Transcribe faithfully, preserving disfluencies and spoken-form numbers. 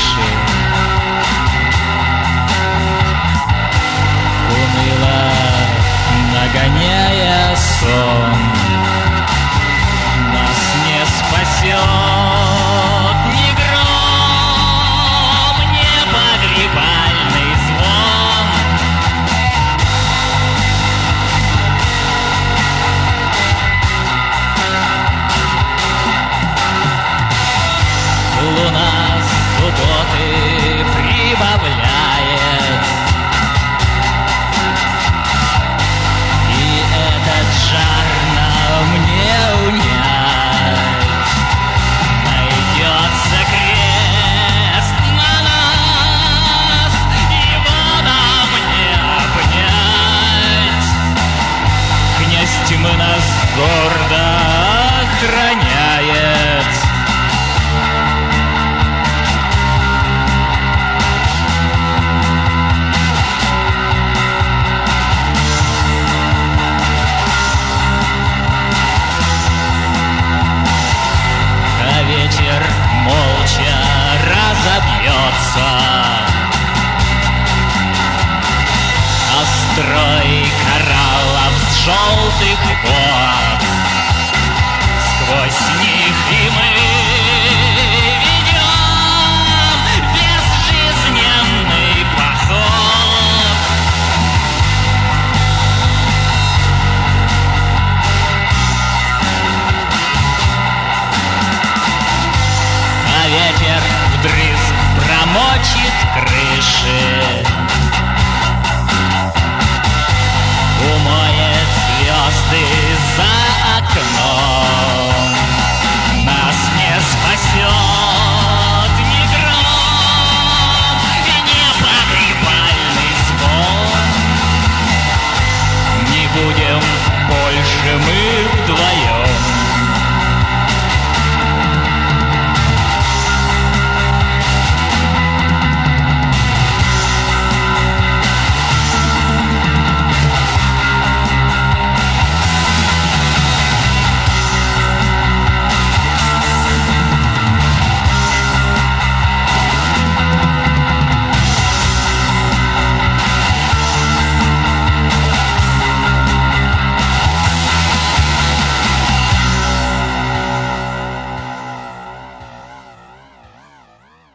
крыши. Уныло нагоняя сон, нас не спасет ни гром, ни погребальный звон. Луна субботы прибавляет, и этот жар нам не унять. Найдется крест на нас, его нам не обнять. Князь тьмы нас гордо охраняет. Ветер молча разобьется, а строй кораллов с желтых вод, сквозь них и мы ведем безжизненный поход. Ветер вдрызг промочит крыши. Умом